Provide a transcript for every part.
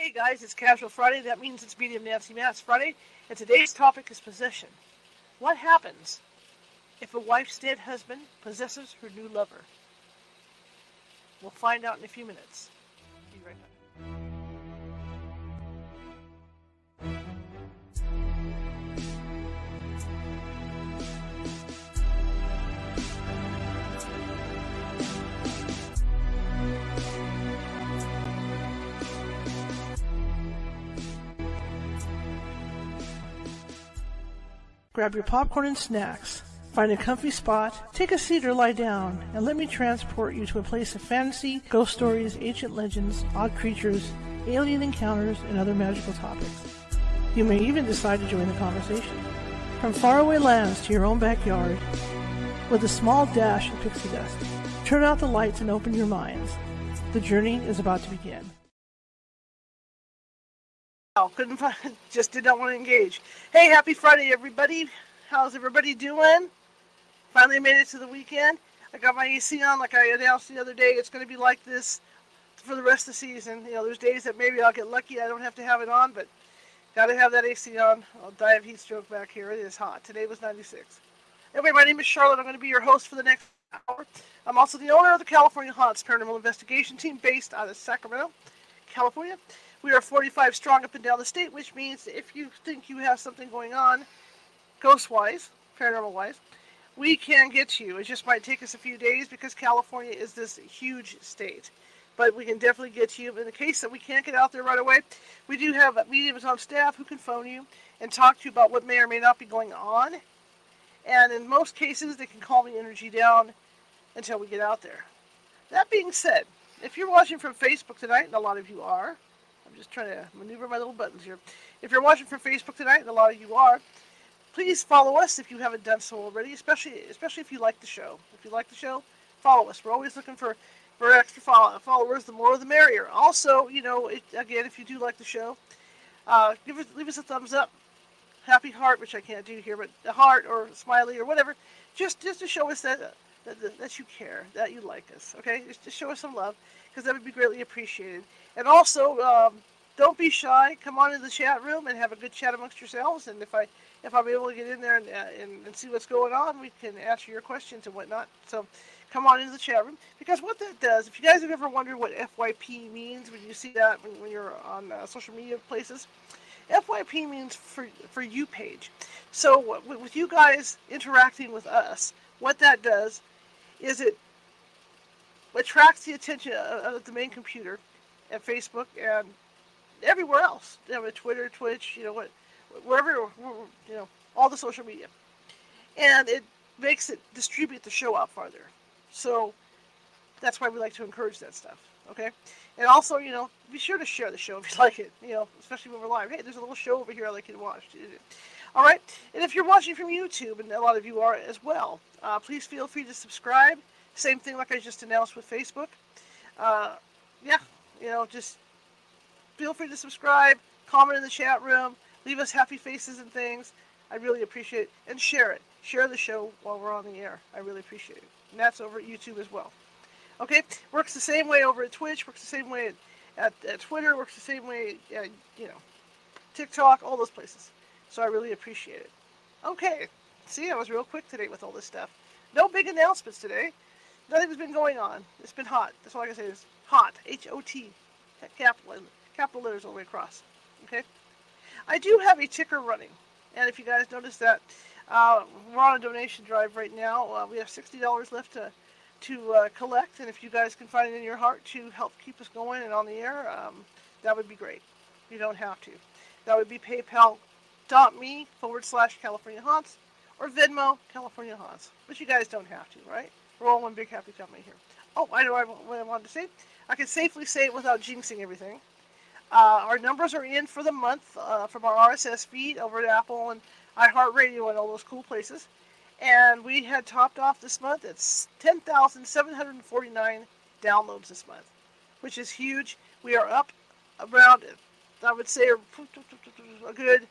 Hey guys, it's Casual Friday. That means it's Medium Nancy Matt's Friday, and today's topic is possession. What happens if a wife's dead husband possesses her new lover? We'll find out in a few minutes. Be right back. Grab your popcorn and snacks. Find a comfy spot, take a seat or lie down, and let me transport you to a place of fantasy, ghost stories, ancient legends, odd creatures, alien encounters, and other magical topics. You may even decide to join the conversation. From faraway lands to your own backyard, with a small dash of pixie dust, turn out the lights and open your minds. The journey is about to begin. Oh, couldn't find, just did not want to engage. Hey, happy Friday, everybody. How's everybody doing? Finally made it to the weekend. I got my AC on like I announced the other day. It's going to be like this for the rest of the season. You know, there's days that maybe I'll get lucky. I don't have to have it on, but got to have that AC on. I'll die of heat stroke back here. It is hot. Today was 96. Anyway, my name is Charlotte. I'm going to be your host for the next hour. I'm also the owner of the California Haunts Paranormal Investigation Team based out of Sacramento, California. We are 45 strong up and down the state, which means if you think you have something going on, ghost-wise, paranormal-wise, we can get to you. It just might take us a few days because California is this huge state. But we can definitely get to you. In the case that we can't get out there right away, we do have mediums on staff who can phone you and talk to you about what may or may not be going on. And in most cases, they can calm the energy down until we get out there. That being said, if you're watching from Facebook tonight, and a lot of you are, I'm just trying to maneuver my little buttons here. If you're watching from Facebook tonight, and a lot of you are, please follow us if you haven't done so already, especially if you like the show. If you like the show, follow us. We're always looking for extra followers. The more the merrier. Also, again, if you do like the show, leave us a thumbs up, happy heart, which I can't do here, but a heart or a smiley or whatever, just to show us that you care, that you like us. Okay, just show us some love, because that would be greatly appreciated. And also, don't be shy. Come on into the chat room and have a good chat amongst yourselves. And if I'm able to get in there and see what's going on, we can answer your questions and whatnot. So come on into the chat room. Because what that does, if you guys have ever wondered what FYP means when you see that when you're on social media places, FYP means for you page. So with you guys interacting with us, what that does is it attracts the attention of the main computer and Facebook and everywhere else. Twitter, Twitch, wherever, all the social media. And it makes it distribute the show out farther. So that's why we like to encourage that stuff, okay? And also, be sure to share the show if you like it, especially when we're live. Hey, there's a little show over here I'd like you to watch. All right? And if you're watching from YouTube, and a lot of you are as well, please feel free to subscribe. Same thing like I just announced with Facebook. Just feel free to subscribe, comment in the chat room, leave us happy faces and things. I really appreciate it. And share it. Share the show while we're on the air. I really appreciate it. And that's over at YouTube as well. Okay? Works the same way over at Twitch, works the same way at Twitter, works the same way at, TikTok, all those places. So I really appreciate it. Okay. See, I was real quick today with all this stuff. No big announcements today. Nothing's been going on. It's been hot. That's all I can say is hot. H-O-T. Capital letters all the way across. Okay? I do have a ticker running. And if you guys notice that, we're on a donation drive right now. We have $60 left to collect. And if you guys can find it in your heart to help keep us going and on the air, that would be great. You don't have to. That would be paypal.me/California Haunts or Venmo California Haunts. But you guys don't have to, right? We're all one big happy family here. Oh, I know what I wanted to say. I can safely say it without jinxing everything. Our numbers are in for the month from our RSS feed over at Apple and iHeartRadio and all those cool places. And we had topped off this month at 10,749 downloads this month, which is huge. We are up around, I would say, a good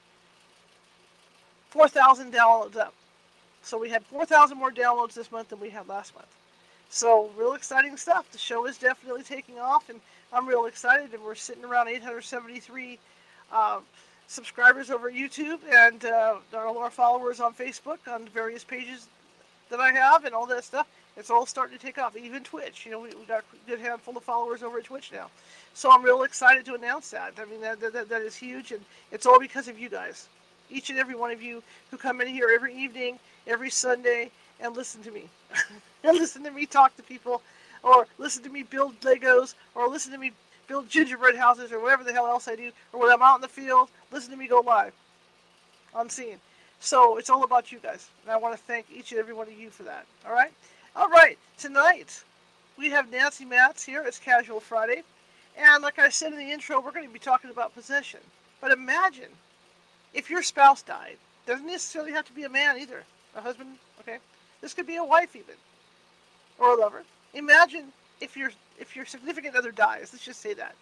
4,000 downloads up. So we had 4,000 more downloads this month than we had last month. So real exciting stuff. The show is definitely taking off, and I'm real excited. And we're sitting around 873 uh, subscribers over YouTube, and all our followers on Facebook on various pages that I have, and all that stuff. It's all starting to take off. Even Twitch, we got a good handful of followers over at Twitch now. So I'm real excited to announce that. I mean, that is huge, and it's all because of you guys. Each and every one of you who come in here every evening, every Sunday, and listen to me. And listen to me talk to people, or listen to me build Legos, or listen to me build gingerbread houses, or whatever the hell else I do, or when I'm out in the field, listen to me go live on scene. So it's all about you guys, and I want to thank each and every one of you for that. All right? All right, tonight we have Nancy Matz here. It's Casual Friday, and like I said in the intro, we're going to be talking about possession. But imagine if your spouse died. Doesn't necessarily have to be a man either. A husband, okay? This could be a wife even, or a lover. Imagine if your significant other dies. Let's just say that,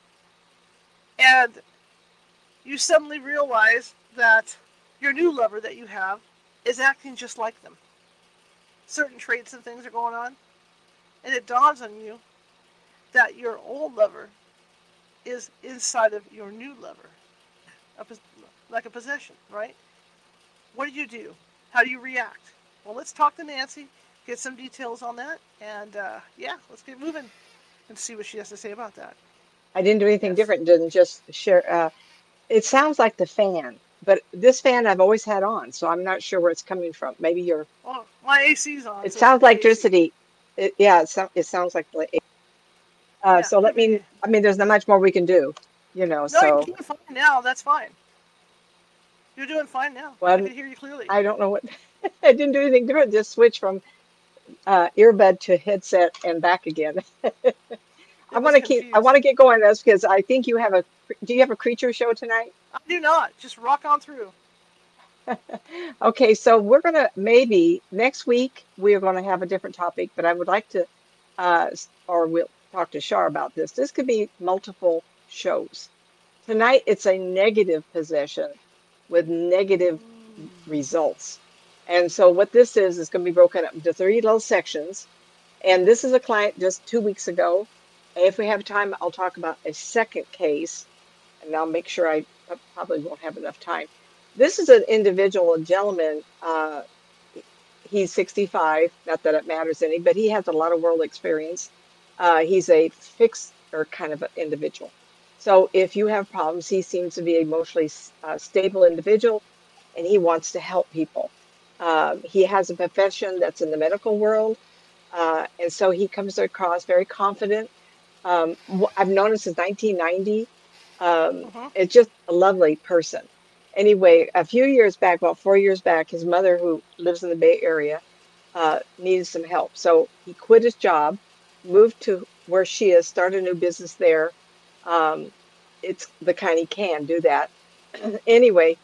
and you suddenly realize that your new lover that you have is acting just like them. Certain traits and things are going on, and it dawns on you that your old lover is inside of your new lover, like a possession, right? What do? How do you react? Well, let's talk to Nancy, get some details on that, and yeah, let's get moving and see what she has to say about that. I didn't do anything Yes. different than just share. It sounds like the fan, but this fan I've always had on, so I'm not sure where it's coming from. Maybe you're. Well, my AC's on, It so it could sounds be like AC. electricity. Yeah, it sounds like. Yeah, So could let me. be. I mean, there's not much more we can do, you know. No, you're So, doing fine now. That's fine. You're doing fine now. I well, can hear you clearly. I don't know what. I didn't do anything different. Just switch from earbud to headset and back again. I It want was to keep. I want confused. to get going this because I think you have a. Do you have a creature show tonight? I do not. Just rock on through. Okay, so we're gonna maybe next week we're gonna have a different topic, but I would like to, or we'll talk to Shar about this. This could be multiple shows. Tonight it's a negative possession with negative results. And so what this is going to be broken up into three little sections. And this is a client just 2 weeks ago. If we have time, I'll talk about a second case, and I'll make sure I probably won't have enough time. This is an individual, a gentleman. He's 65, not that it matters any, but he has a lot of world experience. He's a fixer kind of an individual. So if you have problems, he seems to be an emotionally stable individual, and he wants to help people. He has a profession that's in the medical world, and so he comes across very confident. I've known him since 1990. Mm-hmm. It's just a lovely person. Anyway, a few years back, about 4 years back, his mother, who lives in the Bay Area, needed some help. So he quit his job, moved to where she is, started a new business there. Um, it's the kind he can do that. Anyway,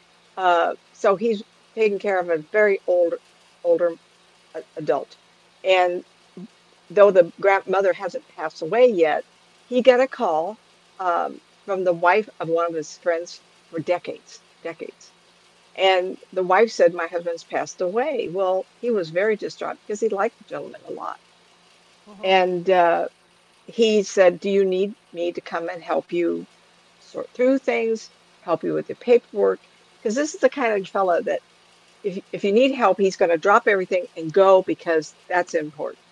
so he's taking care of a very older adult. And though the grandmother hasn't passed away yet, he got a call from the wife of one of his friends for decades. And the wife said, "My husband's passed away." Well, he was very distraught because he liked the gentleman a lot. Mm-hmm. And he said, "Do you need me to come and help you sort through things, help you with the paperwork?" Because this is the kind of fella that if you need help, he's going to drop everything and go because that's important.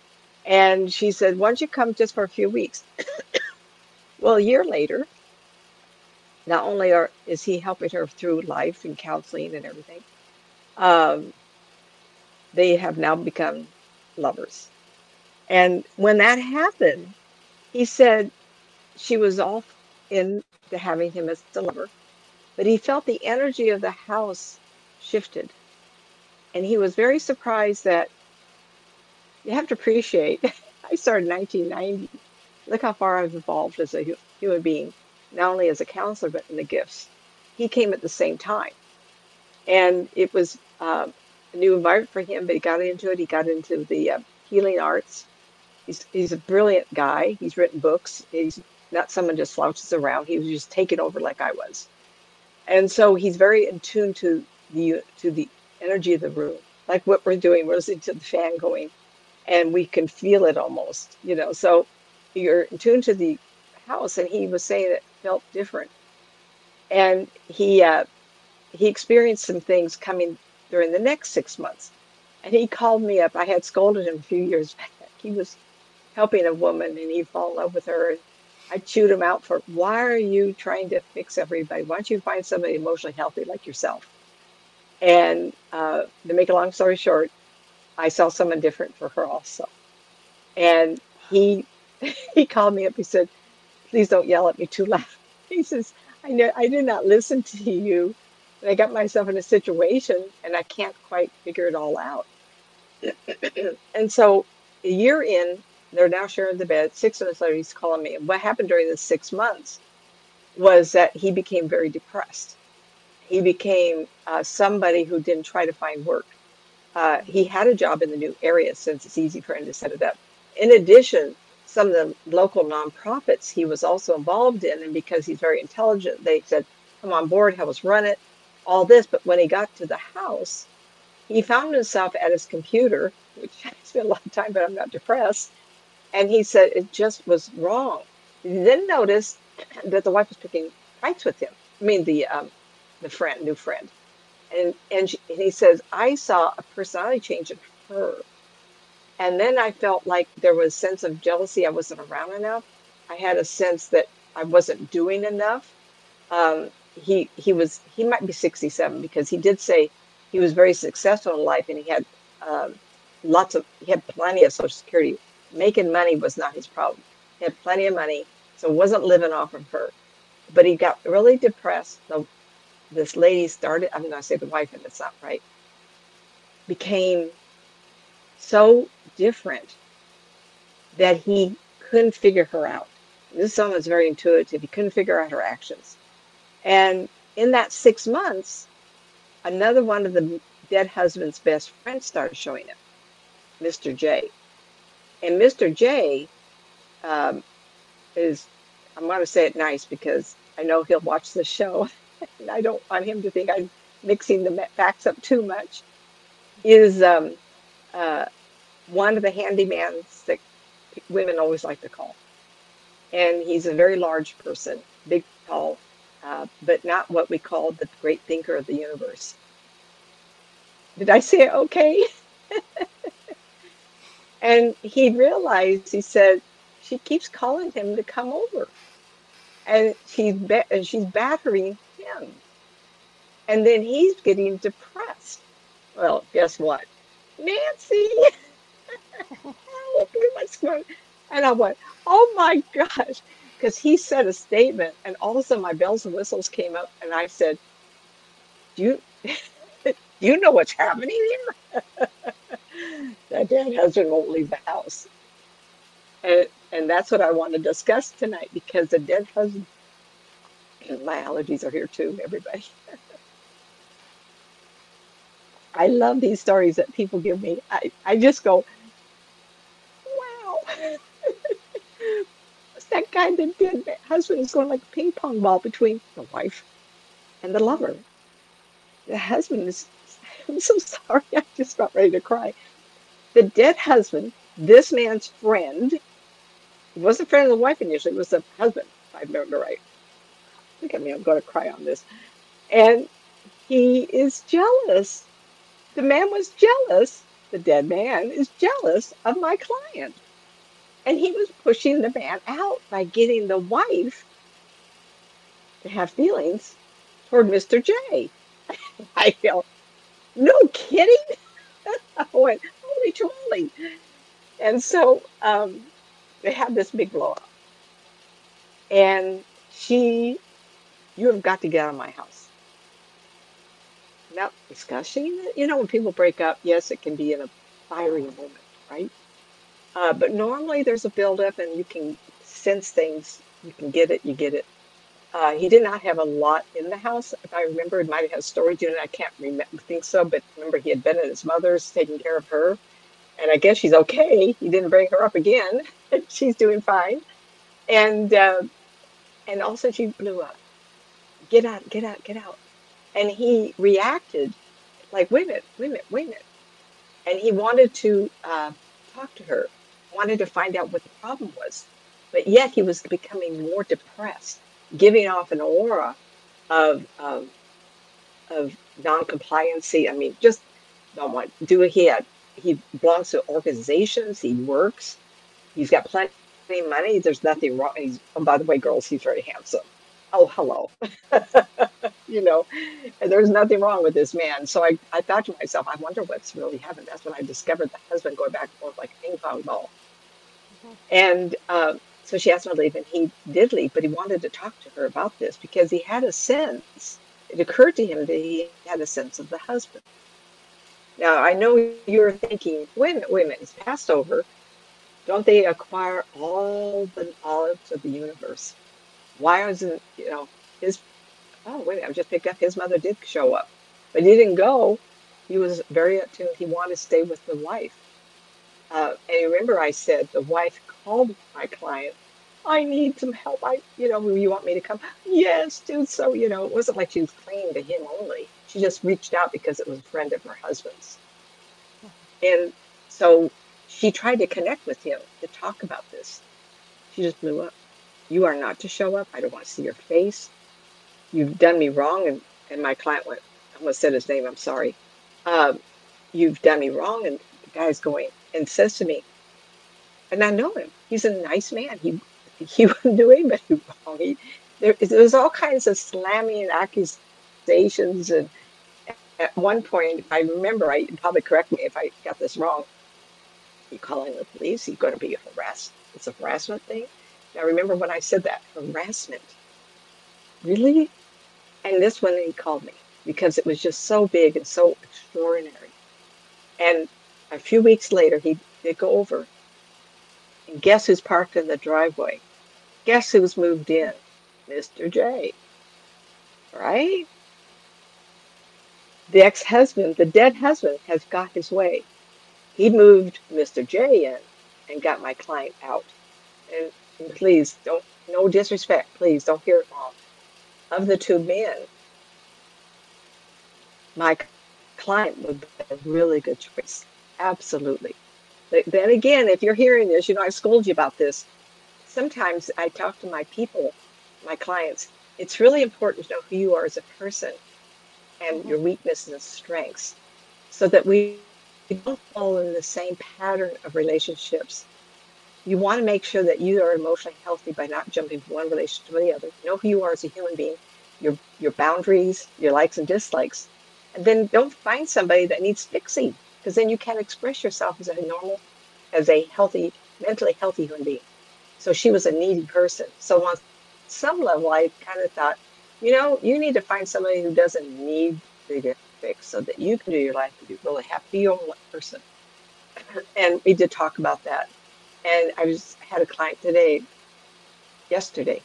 And she said, "Why don't you come just for a few weeks?" Well, a year later, not only is he helping her through life and counseling and everything, um, they have now become lovers. And when that happened, he said she was all into having him as a lover, but he felt the energy of the house shifted. And he was very surprised that you have to appreciate. I started in 1990. Look how far I've evolved as a human being, not only as a counselor, but in the gifts. He came at the same time. And it was a new environment for him, but he got into it. He got into the healing arts. He's a brilliant guy. He's written books. He's not someone just slouches around. He was just taken over like I was. And so he's very in tune to the energy of the room, like what we're doing. We're listening to the fan going. and we can feel it almost, So you're in tune to the house, and he was saying it felt different. And he experienced some things coming during the next 6 months. And he called me up. I had scolded him a few years back. He was helping a woman and he fell in love with her. And I chewed him out for, why are you trying to fix everybody? Why don't you find somebody emotionally healthy like yourself? And to make a long story short, I saw someone different for her also. And he he called me up. He said, please don't yell at me too loud. He says, I know I did not listen to you. And I got myself in a situation and I can't quite figure it all out. And so a year in, they're now sharing the bed. 6 months later, he's calling me. And what happened during the 6 months was that he became very depressed. He became somebody who didn't try to find work. He had a job in the new area since it's easy for him to set it up. In addition, some of the local nonprofits he was also involved in, and because he's very intelligent, they said, come on board, help us run it, all this. But when he got to the house, he found himself at his computer, which I spent a lot of time, but I'm not depressed. And he said it just was wrong. He then noticed that the wife was picking fights with him. I mean, the new friend. And he says, I saw a personality change in her. And then I felt like there was a sense of jealousy. I wasn't around enough. I had a sense that I wasn't doing enough. He might be 67 because he did say he was very successful in life and he had um, he had plenty of Social Security. Making money was not his problem. He had plenty of money, so wasn't living off of her. But he got really depressed. This lady started, I'm going to say the wife, and it's not right, became so different that he couldn't figure her out. This someone is very intuitive. He couldn't figure out her actions. And in that 6 months, another one of the dead husband's best friends started showing up, Mr. J. And Mr. J um, is, I'm going to say it nice because I know he'll watch the show, and I don't want him to think I'm mixing the facts up too much, is uh, one of the handymans that women always like to call. And he's a very large person, big, tall, but not what we call the great thinker of the universe. Did I say it okay? And he realized, he said, she keeps calling him to come over. And she's battering him. And then he's getting depressed. Well, guess what? Nancy, help, what's going on? And I went, oh my gosh. Because he said a statement, and all of a sudden my bells and whistles came up, and I said, do you do you know what's happening here? That dead husband won't leave the house. And that's what I want to discuss tonight because the dead husband, my allergies are here too, everybody. I love these stories that people give me. I just go, wow. It's that guy that dead husband is going like a ping pong ball between the wife and the lover. The husband is, I'm so sorry, I just about ready to cry. The dead husband, this man's friend, it wasn't a friend of the wife initially, it was the husband, if I remember right. Look at me, I'm going to cry on this. And he is jealous. The man was jealous. The dead man is jealous of my client. And he was pushing the man out by getting the wife to have feelings toward Mr. J. I go, no kidding? I went, holy tamale. And so they had this big blow up. And you have got to get out of my house. Without discussing it, when people break up, yes, it can be in a fiery moment, right? But normally there's a buildup and you can sense things. You can get it, you get it. He did not have a lot in the house. If I remember, it might have had storage unit. I can't think so, but remember he had been at his mother's taking care of her. And I guess she's okay. He didn't bring her up again. She's doing fine. And also she blew up. Get out, get out, get out. And he reacted like, wait a minute, wait a minute, wait a minute. And he wanted to talk to her, wanted to find out what the problem was. But yet he was becoming more depressed, giving off an aura of non-compliancy. I mean, just don't want to do it. He belongs to organizations. He works. He's got plenty of money. There's nothing wrong. Oh, by the way, girls, he's very handsome. Oh, hello. You know, and there's nothing wrong with this man. So I thought to myself, I wonder what's really happened. That's when I discovered the husband going back and forth like a ping pong ball. And so she asked him to leave, and he did leave, but he wanted to talk to her about this because he had a sense. It occurred to him that he had a sense of the husband. Now, I know you're thinking, wait a minute, it's Passover. Don't they acquire all the knowledge of the universe? Why isn't, his, oh, wait a minute, I just picked up his mother did show up, but he didn't go. He was very attuned. He wanted to stay with the wife. And remember I said the wife called my client, I need some help. You want me to come? Yes, dude. So, it wasn't like she was clinging to him only. She just reached out because it was a friend of her husband's. And so she tried to connect with him to talk about this. She just blew up. You are not to show up. I don't want to see your face. You've done me wrong. And my client went, I almost said his name. I'm sorry. You've done me wrong. And the guy's going and says to me, and I know him. He's a nice man. He wouldn't do anybody wrong. There's all kinds of slamming and accusations. And at one point, I remember, I probably correct me if I got this wrong. You calling the police? You're going to be harassed. It's a harassment thing. Now remember when I said that harassment. Really? And this one he called me because it was just so big and so extraordinary. And a few weeks later, he did go over. And guess who's parked in the driveway? Guess who's moved in? Mr. J. Right? The ex-husband, the dead husband, has got his way. He moved Mr. J in and got my client out. And please, no disrespect. Please don't hear it wrong. Of the two men, my client would be a really good choice. Absolutely. But then again, if you're hearing this, I scold you about this. Sometimes I talk to my people, my clients. It's really important to know who you are as a person and your weaknesses and strengths so that we don't fall in the same pattern of relationships. You want to make sure that you are emotionally healthy by not jumping from one relationship to the other. Know who you are as a human being, your boundaries, your likes and dislikes. And then don't find somebody that needs fixing because then you can't express yourself as a healthy, mentally healthy human being. So she was a needy person. So on some level, I kind of thought, you need to find somebody who doesn't need to get fixed so that you can do your life and be really happy, be your own person. And we did talk about that. And I had a client yesterday.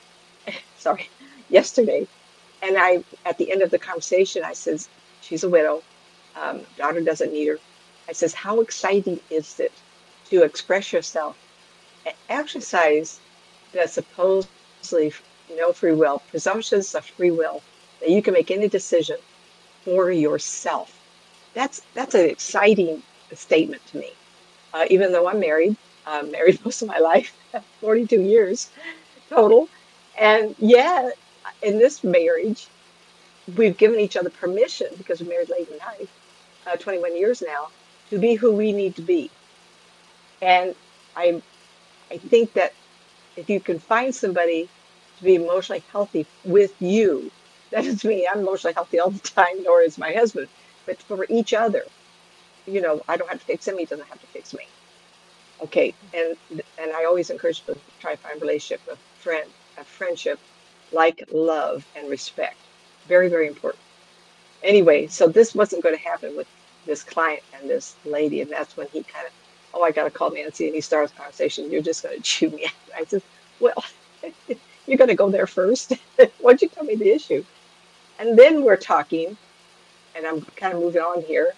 And at the end of the conversation, I says, she's a widow. Daughter doesn't need her. I says, how exciting is it to express yourself? Exercise that supposedly no free will, presumptions of free will, that you can make any decision for yourself. That's an exciting statement to me. Even though I'm married most of my life, 42 years total. And yet, in this marriage, we've given each other permission because we're married late in life, 21 years now, to be who we need to be. And I think that if you can find somebody to be emotionally healthy with you, that doesn't mean I'm emotionally healthy all the time, nor is my husband, but for each other. I don't have to fix him, he doesn't have to fix me. Okay, and I always encourage people to try to find a relationship, a friendship, like love and respect. Very, very important. Anyway, so this wasn't going to happen with this client and this lady, and that's when he kind of, oh, I got to call Nancy, and he starts a conversation. You're just going to chew me out. I said, well, you're going to go there first. Why don't you tell me the issue? And then we're talking, and I'm kind of moving on here,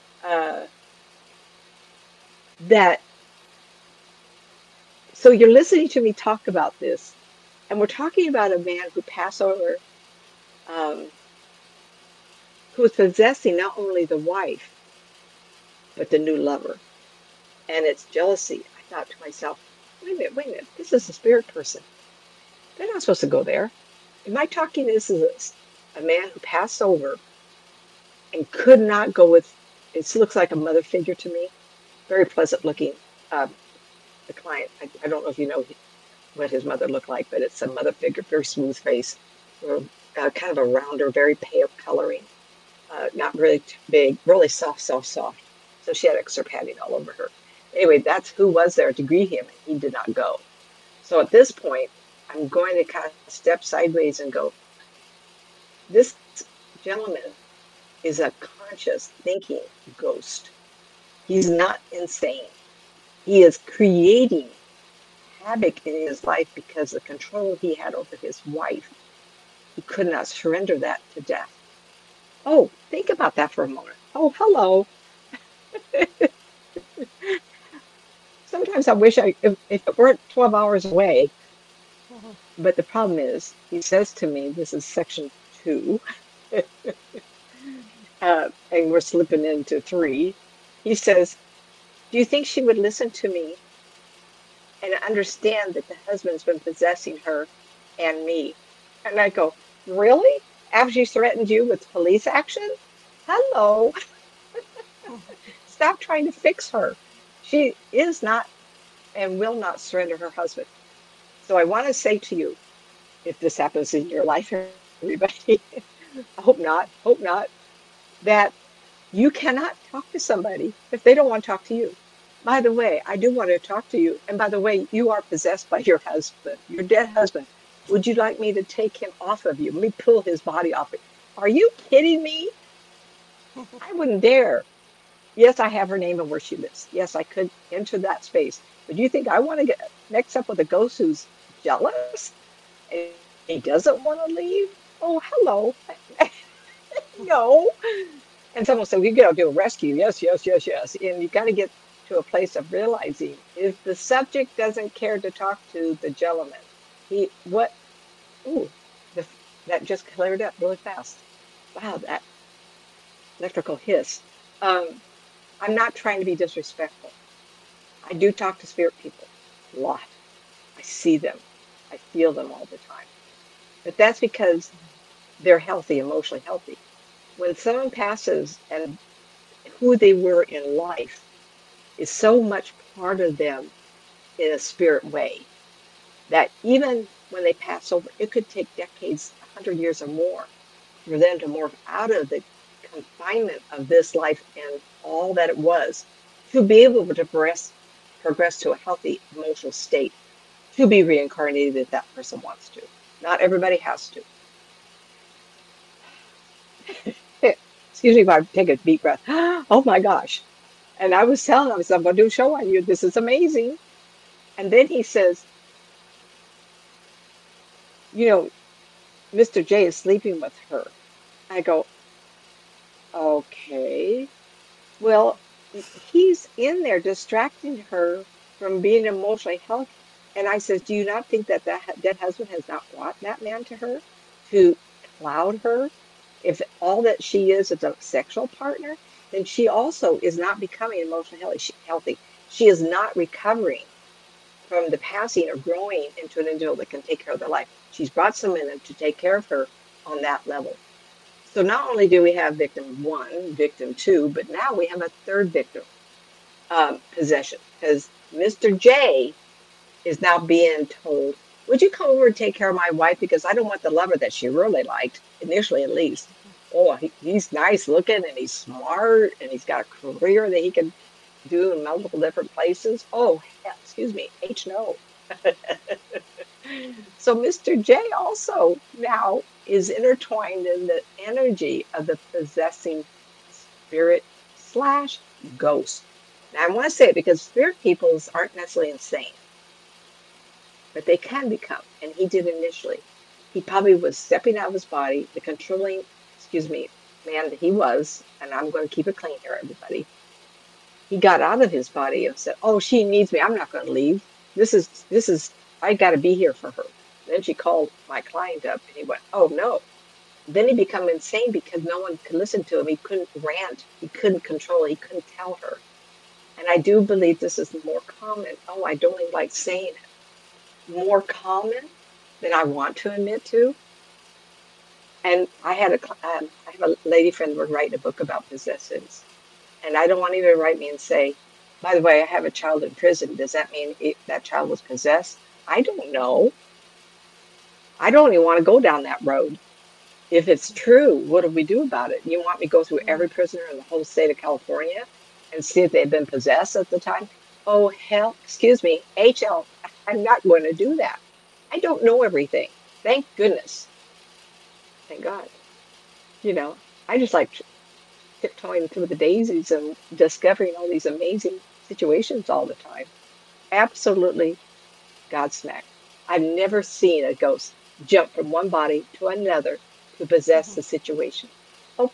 so you're listening to me talk about this, and we're talking about a man who passed over, um, who was possessing not only the wife, but the new lover. and it's jealousy. I thought to myself, wait a minute, this is a spirit person. They're not supposed to go there. Am I talking this is a man who passed over and could not go with, it looks like a mother figure to me, very pleasant looking, uh, the client. I don't know if you know what his mother looked like, but it's a mother figure, very smooth face, or, kind of a rounder, very pale coloring, not really big, really soft, soft, soft. So she had extra padding all over her. Anyway, that's who was there to greet him, and he did not go. So at this point, I'm going to kind of step sideways and go, this gentleman is a conscious thinking ghost. He's not insane. He is creating havoc in his life because the control he had over his wife. He could not surrender that to death. Oh, think about that for a moment. Oh, hello. Sometimes I wish if it weren't 12 hours away, Mhm. but the problem is, he says to me, this is section 2, and we're slipping into 3. He says, do you think she would listen to me and understand that the husband's been possessing her and me? And I go, really? After she threatened you with police action? Hello. Stop trying to fix her. She is not and will not surrender her husband. So I want to say to you, if this happens in your life, everybody, I hope not, that you cannot talk to somebody if they don't want to talk to you. By the way, I do want to talk to you. And by the way, you are possessed by your husband, your dead husband. Would you like me to take him off of you? Let me pull his body off it. Are you kidding me? I wouldn't dare. Yes, I have her name and where she lives. Yes, I could enter that space. But do you think I want to get mixed up with a ghost who's jealous and he doesn't want to leave? Oh, hello. No. And someone said, we got to do a rescue. Yes, yes, yes, yes. And you got to get to a place of realizing if the subject doesn't care to talk to the gentleman, what, ooh, the, that just cleared up really fast. Wow, that electrical hiss. Um, I'm not trying to be disrespectful. I do talk to spirit people a lot. I see them. I feel them all the time. But that's because they're healthy, emotionally healthy. When someone passes and who they were in life is so much part of them in a spirit way that even when they pass over, it could take decades, 100 years or more, for them to morph out of the confinement of this life and all that it was to be able to progress to a healthy emotional state to be reincarnated if that person wants to. Not everybody has to. Excuse me if I take a deep breath. Oh my gosh. And I was telling him, I said, I'm going to do a show on you. This is amazing. And then he says, you know, Mr. J is sleeping with her. I go, okay. Well, he's in there distracting her from being emotionally healthy. And I says, do you not think that dead husband has not brought that man to her to cloud her? If all that she is a sexual partner, then she also is not becoming emotionally healthy. She is not recovering from the passing or growing into an individual that can take care of their life. She's brought someone in to take care of her on that level. So not only do we have victim 1, victim 2, but now we have a third victim, possession, because Mr. J is now being told, would you come over and take care of my wife? Because I don't want the lover that she really liked, initially at least. Oh, he's nice looking and he's smart and he's got a career that he can do in multiple different places. Oh, excuse me, H no. So Mr. J also now is intertwined in the energy of the possessing spirit slash ghost. Now I want to say it because spirit peoples aren't necessarily insane, but they can become, and he did initially. He probably was stepping out of his body, the controlling, excuse me, man that he was, and I'm going to keep it clean here, everybody. He got out of his body and said, oh, she needs me. I'm not going to leave. This is, I got to be here for her. Then she called my client up and he went, oh no. Then he became insane because no one could listen to him. He couldn't rant. He couldn't control. He couldn't tell her. And I do believe this is more common. Oh, I don't even like saying it. More common than I want to admit to. And I have a lady friend who was writing a book about possessions. And I don't want you to write me and say, by the way, I have a child in prison. Does that mean that child was possessed? I don't know. I don't even want to go down that road. If it's true, what do we do about it? You want me to go through every prisoner in the whole state of California and see if they've been possessed at the time? Oh, hell, excuse me, HL, I'm not going to do that. I don't know everything. Thank goodness. Thank God. You know, I just like tiptoeing through the daisies and discovering all these amazing situations all the time. Absolutely Godsmack. I've never seen a ghost jump from one body to another to possess the situation. Oh,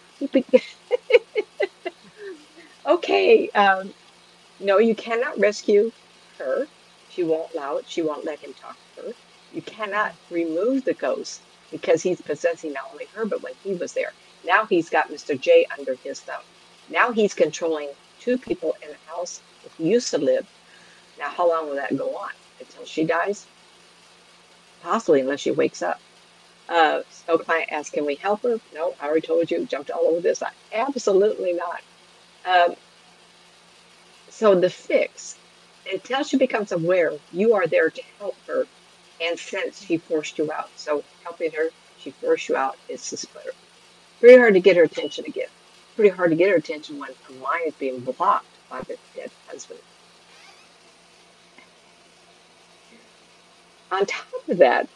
okay. No, you cannot rescue her. She won't allow it. She won't let him talk to her. You cannot remove the ghost because he's possessing not only her, but when he was there. Now he's got Mr. J under his thumb. Now he's controlling two people in a house that he used to live. Now, how long will that go on? Until she dies? Possibly, unless she wakes up. So client asks, can we help her? No, I already told you, jumped all over this. Absolutely not. Um, so the fix, until she becomes aware, you are there to help her. And since she forced you out, so helping her, she forced you out, it's just very hard to get her attention again. Pretty hard to get her attention when her mind is being blocked by the dead husband. On top of that,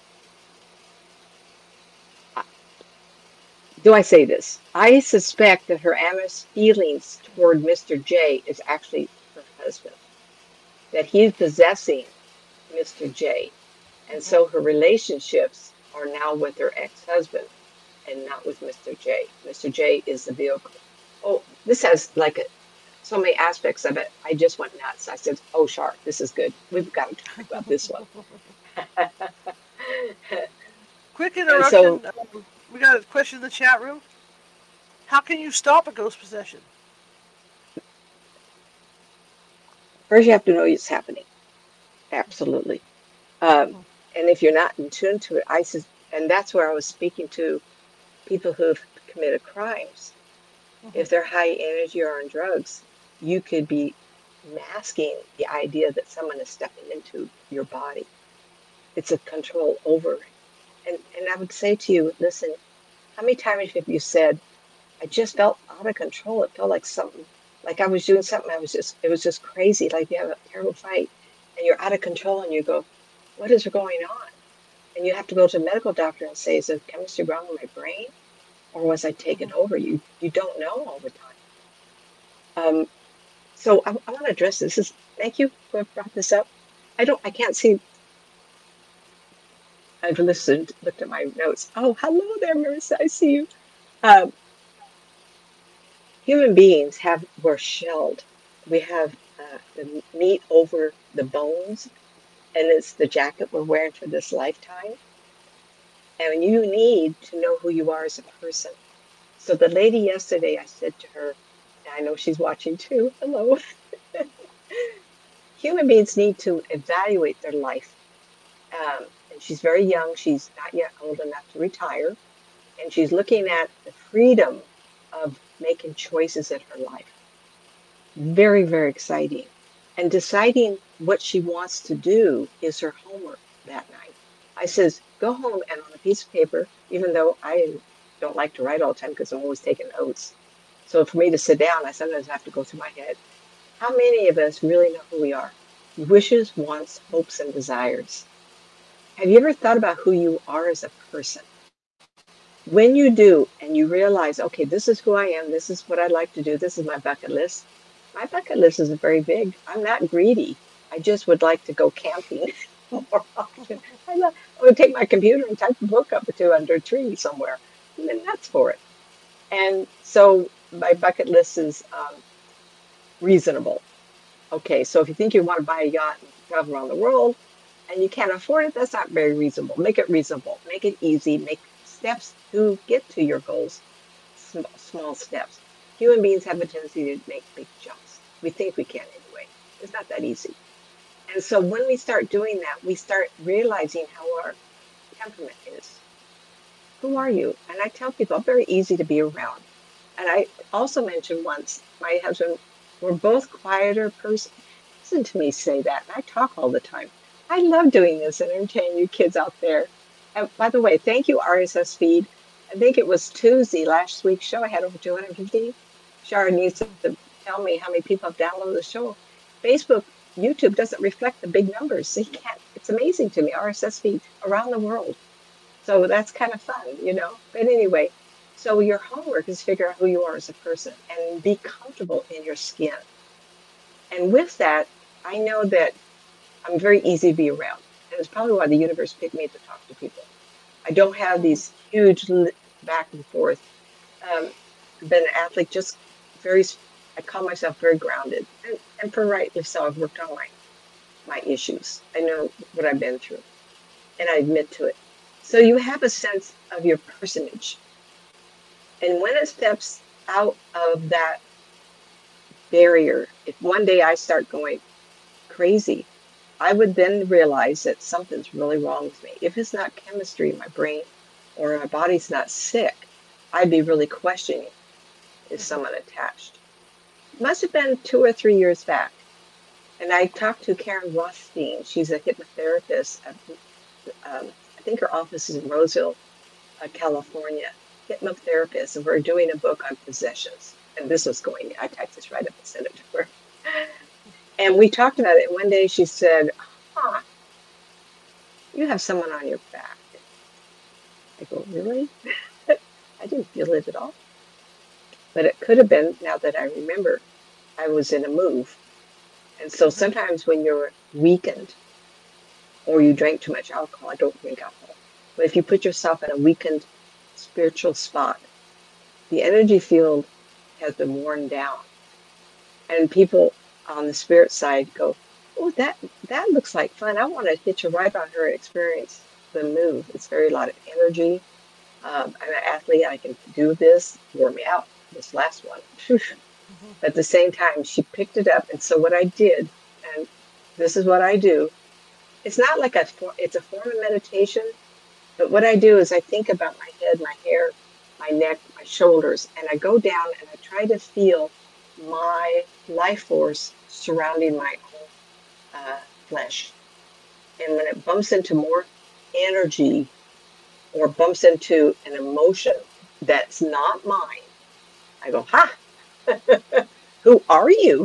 do I say this? I suspect that her amorous feelings toward Mr. J is actually her husband, that he's possessing Mr. J. And so her relationships are now with her ex-husband and not with Mr. J. Mr. J is the vehicle. Oh, this has so many aspects of it. I just went nuts. I said, oh, Shar, this is good. We've got to talk about this one. Quick And interruption. so We got a question in the chat room. How can you stop a ghost possession? first you have to know it's happening. Absolutely. And if you're not in tune to it, and that's where I was speaking to people who've committed crimes. If they're high energy or on drugs, you could be masking the idea that someone is stepping into your body. It's a control over. And I would say to you, listen, how many times have you said, I just felt out of control. It felt like something, like I was doing something. It was just crazy. Like you have a terrible fight and you're out of control and you go, what is going on? And you have to go to a medical doctor and say, is there chemistry wrong in my brain? Or was I taken over? You don't know all the time. So I want to address this. Thank you for brought this up. I can't see. I've looked at my notes. Oh, hello there, Marissa. I see you. Um, Human beings were shelled. We have the meat over the bones, and it's the jacket we're wearing for this lifetime. And you need to know who you are as a person. So the lady yesterday, I said to her, and I know she's watching too. Hello. Human beings need to evaluate their life. And she's very young. She's not yet old enough to retire. And she's looking at the freedom of making choices in her life. Very, very exciting. And deciding what she wants to do is her homework that night. I says, go home and on a piece of paper, even though I don't like to write all the time because I'm always taking notes. So for me to sit down, I sometimes have to go through my head. How many of us really know who we are? Wishes, wants, hopes, and desires. Have you ever thought about who you are as a person? When you do, and you realize, okay, this is who I am, this is what I'd like to do, this is my bucket list. My bucket list is very big. I'm not greedy. I just would like to go camping more often. I would take my computer and type a book up or two under a tree somewhere. I'm nuts for it. And so my bucket list is reasonable. Okay, so if you think you want to buy a yacht and travel around the world and you can't afford it, that's not very reasonable. Make it reasonable. Make it easy. Make steps to get to your goals. Small steps. Human beings have a tendency to make big jumps. We think we can anyway. It's not that easy. And so when we start doing that, we start realizing how our temperament is. Who are you? And I tell people I'm very easy to be around. And I also mentioned once, my husband, we're both quieter person. Listen to me say that. And I talk all the time. I love doing this and entertaining you kids out there. And by the way, thank you, RSS Feed. I think it was Tuesday, last week's show. I had over 250. Shara needs to tell me how many people have downloaded the show. Facebook, YouTube doesn't reflect the big numbers. So you can't, it's amazing to me, RSS Feed around the world. So that's kind of fun, you know. But anyway, so your homework is figure out who you are as a person and be comfortable in your skin. And with that, I know that I'm very easy to be around. And it's probably why the universe picked me to talk to people. I don't have these huge back and forth. I've been an athlete, just very, I call myself very grounded. And for rightly so, I've worked on my issues. I know what I've been through, and I admit to it. So you have a sense of your personage. And when it steps out of that barrier, if one day I start going crazy, I would then realize that something's really wrong with me. If it's not chemistry in my brain or my body's not sick, I'd be really questioning, is someone attached? It must have been 2 or 3 years back. And I talked to Karen Rothstein. She's a hypnotherapist. I think her office is in Roseville, California. Hypnotherapist. And we're doing a book on possessions. And this was going, I typed this right up and sent it to her. And we talked about it. And one day she said, you have someone on your back. I go, really? I didn't feel it at all. But it could have been, now that I remember, I was in a move. And so sometimes when you're weakened or you drank too much alcohol, I don't drink alcohol, but if you put yourself in a weakened spiritual spot, the energy field has been worn down. And people on the spirit side go, oh, that looks like fun. I want to hitch a ride on her and experience the move. It's very a lot of energy. I'm an athlete. I can do this. Wore me out, this last one. But at the same time, she picked it up. And so what I did, and this is what I do, it's not like it's a form of meditation, but what I do is I think about my head, my hair, my neck, my shoulders, and I go down and I try to feel my life force surrounding my own flesh. And when it bumps into more energy or bumps into an emotion that's not mine, I go, ha, who are you?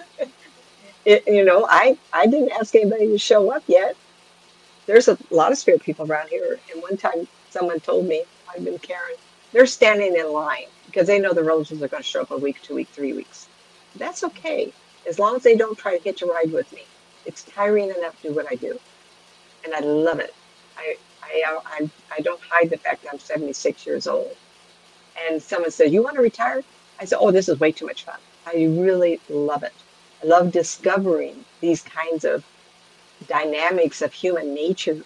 I didn't ask anybody to show up yet. There's a lot of spirit people around here. And one time someone told me, I've been Karen, they're standing in line because they know the relatives are going to show up a week, 2 weeks, 3 weeks. That's okay. As long as they don't try to hitch a ride with me. It's tiring enough to do what I do. And I love it. I don't hide the fact that I'm 76 years old. And someone says, you want to retire? I said, oh, this is way too much fun. I really love it. I love discovering these kinds of dynamics of human nature.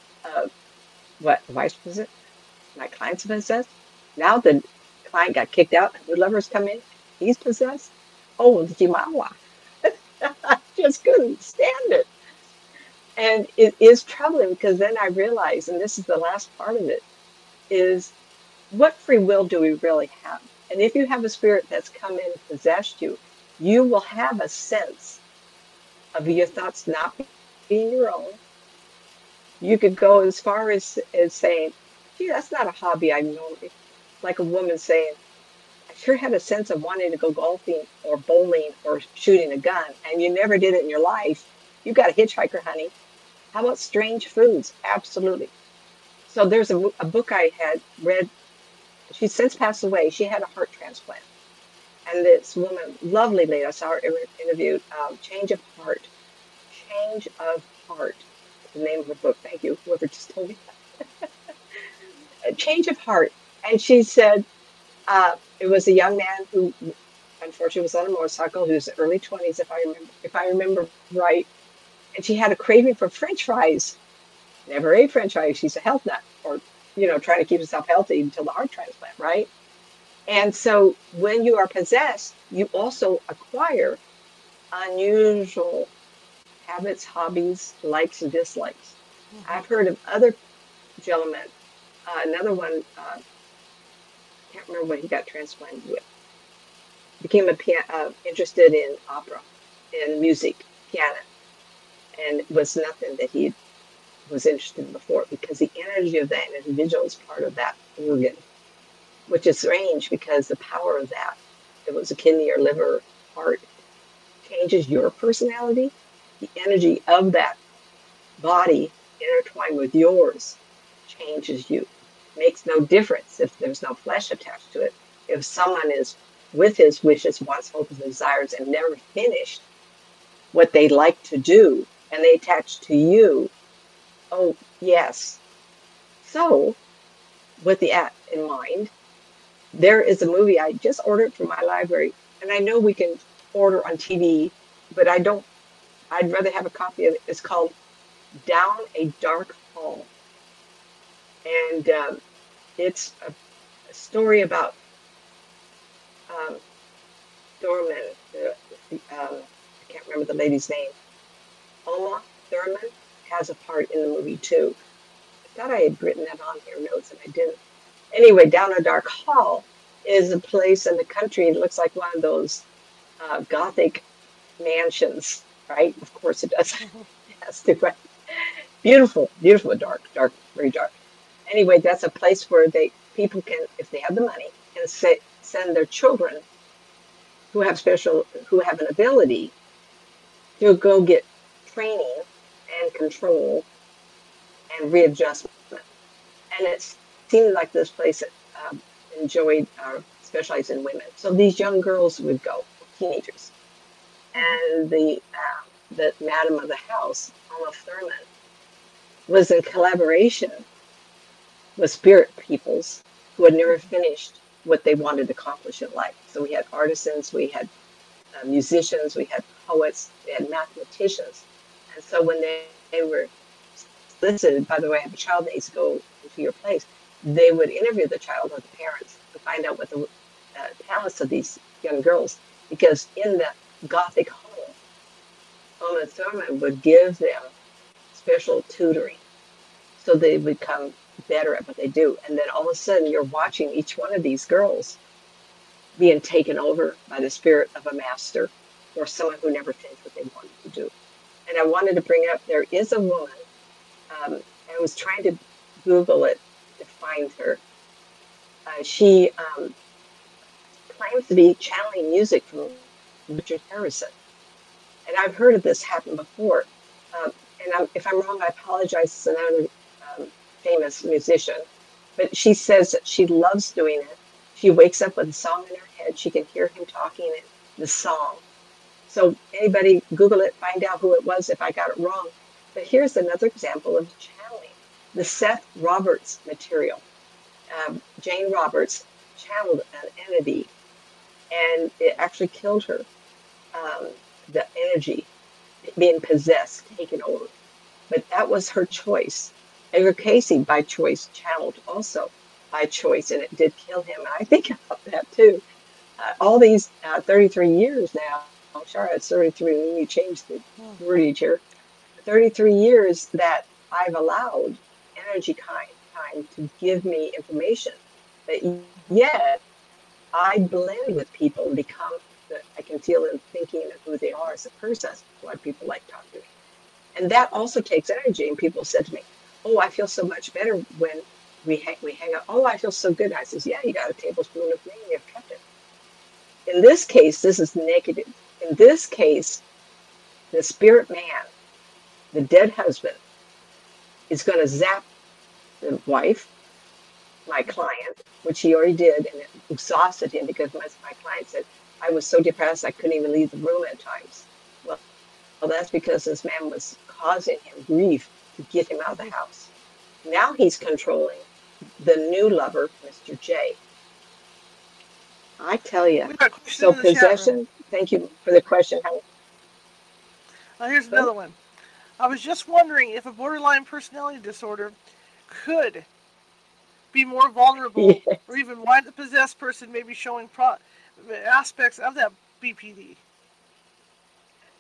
What vice president? My client's possessed. Now the client got kicked out. The lovers come in. He's possessed. Oh, the Chihuahua. I just couldn't stand it. And it is troubling because then I realize, and this is the last part of it, is what free will do we really have? And if you have a spirit that's come in and possessed you, you will have a sense of your thoughts not being your own. You could go as far as saying, gee, that's not a hobby I know. Like a woman saying, I sure had a sense of wanting to go golfing or bowling or shooting a gun, and you never did it in your life. You got a hitchhiker, honey. How about strange foods? Absolutely. So there's a book I had read. She's since passed away. She had a heart transplant. And this woman, lovely lady, I saw her interviewed, Change of Heart. Change of Heart, the name of her book. Thank you, whoever just told me that. Change of Heart. And she said it was a young man who, unfortunately, was on a motorcycle. He was in the early 20s, if I remember right. And she had a craving for French fries. Never ate French fries. She's a health nut, or trying to keep herself healthy until the heart transplant, right? And so when you are possessed, you also acquire unusual habits, hobbies, likes, and dislikes. Mm-hmm. I've heard of other gentlemen, another one, can't remember what he got transplanted with, became interested in opera and music, piano, and it was nothing that he was interested in before because the energy of that individual is part of that organ, which is strange because the power of that, if it was a kidney or liver, heart, changes your personality. The energy of that body intertwined with yours changes you. Makes no difference if there's no flesh attached to it. If someone is with his wishes, wants, hopes, and desires, and never finished what they like to do, and they attach to you, oh, yes. So, with that in mind, there is a movie I just ordered from my library, and I know we can order on TV, but I'd rather have a copy of it. It's called Down a Dark Hall. And it's a story about um, Thurman. I can't remember the lady's name. Uma Thurman has a part in the movie too. I thought I had written that on here notes and I didn't. Anyway, Down a Dark Hall is a place in the country. It looks like one of those Gothic mansions, right? Of course it does. Mm-hmm. It has to, right? Beautiful, beautiful, dark, very dark. Anyway, that's a place where people can, if they have the money, can send their children who have an ability to go get training and control and readjustment. And it seemed like this place enjoyed specialized in women. So these young girls would go, teenagers, Mm-hmm. and the madam of the house, Alma Thurman, was in collaboration with spirit peoples who had never finished what they wanted to accomplish in life. So we had artisans, we had musicians, we had poets, we had mathematicians. And so when they were solicited, by the way, I have a child that needs to go into your place, they would interview the child or the parents to find out what the talents of these young girls, because in the Gothic home, Uma Thurman would give them special tutoring so they become better at what they do. And then all of a sudden, you're watching each one of these girls being taken over by the spirit of a master or someone who never finished what they wanted to do. And I wanted to bring up there is a woman, I was trying to Google it to find her. She claims to be channeling music from Richard Harrison. And I've heard of this happen before. Um, and if I'm wrong, I apologize. It's another famous musician. But she says that she loves doing it. She wakes up with a song in her head. She can hear him talking in the song. So anybody Google it, find out who it was if I got it wrong. But here's another example of channeling. The Seth Roberts material. Jane Roberts channeled an entity and it actually killed her. The energy being possessed, taken over. But that was her choice. Edgar Casey, by choice, channeled also by choice, and it did kill him. And I think about that too. All these 33 years now, Charlotte's 33, when you changed the wordage here, 33 years that I've allowed energy time to give me information. But yet, I blend with people and become I can feel them thinking of who they are as a person. That's why people like talking to me. And that also takes energy. And people said to me, "Oh, I feel so much better when we hang out. Oh, I feel so good." And I says, "Yeah, you got a tablespoon of me and you've kept it." In this case, this is negative. In this case, the spirit man, the dead husband, is going to zap the wife, my client, which he already did, and it exhausted him because my client said, I was so depressed I couldn't even leave the room at times. Well, that's because this man was causing him grief to get him out of the house. Now he's controlling the new lover, Mr. J. I tell you. We got a question So in the chat room. possession, thank you for the question. Here's another one. I was just wondering if a borderline personality disorder could be more vulnerable, Yes. or even why the possessed person may be showing aspects of that BPD.